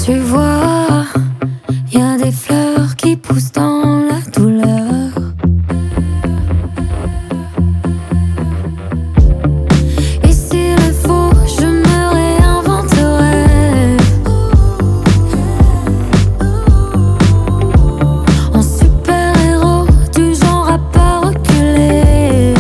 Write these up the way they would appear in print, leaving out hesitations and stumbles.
Tu vois, y a des fleurs qui poussent dans la douleur. Et s'il le faut, je me réinventerai en super-héros du genre à pas reculer.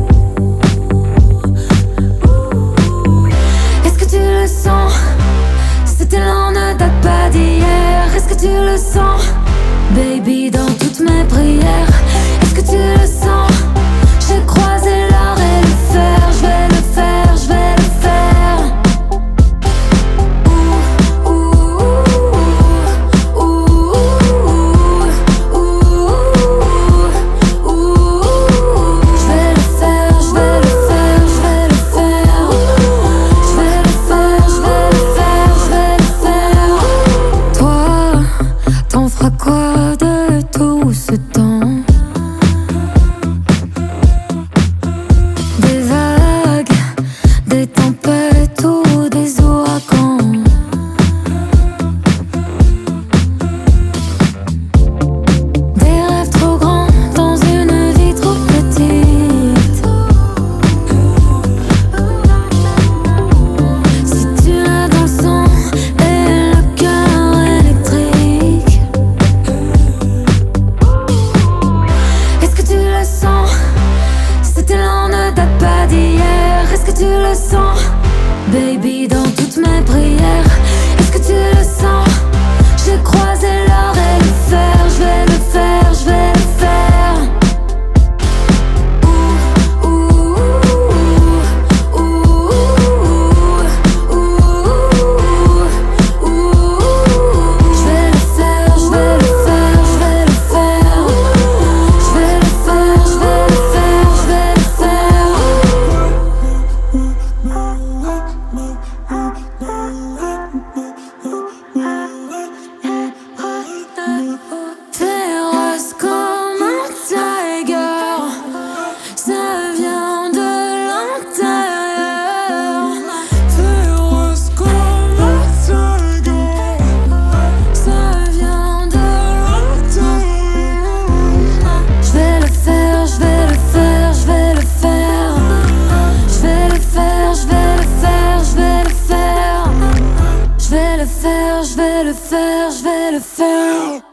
Est-ce que tu le sens? Cet élan ne date pas d'hier. Est-ce que tu le sens, baby, dans toutes mes prières? Est-ce que tu le sens? J'ai croisé l'or et le fer. Je vais le faire, je vais le faire. Ouh, ouh, ouh, ouh, ouh, ouh. Je vais le faire, je vais le faire, je vais le faire. Je vais le faire, je vais le faire, je vais le faire. Toi, t'en feras quoi de tout ce temps? Des vagues, des tempêtes ou des ouragans. Des rêves trop grands dans une vie trop petite. Si tu l'as dans le sang et le cœur électrique, est-ce que tu le sens? Cet élan ne date pas d'hier. Est-ce que tu le sens, baby, dans toutes mes prières? Est-ce que tu le sens? J'ai croisé l'or et le fer. Je vais le faire, je vais le faire. Ouh, ouh, ouh, ouh, ouh. Je vais le faire, je vais le faire, je vais le faire. Je vais le faire, je vais le faire, je vais le faire. Féroce comme un tiger, ça vient de l'intérieur. Féroce comme un tiger, ça vient de l'intérieur. Je vais le faire, je vais le faire, je vais le faire. Je vais le faire, je vais le faire, je vais le faire. Je vais le faire, je vais le faire, je vais le faire.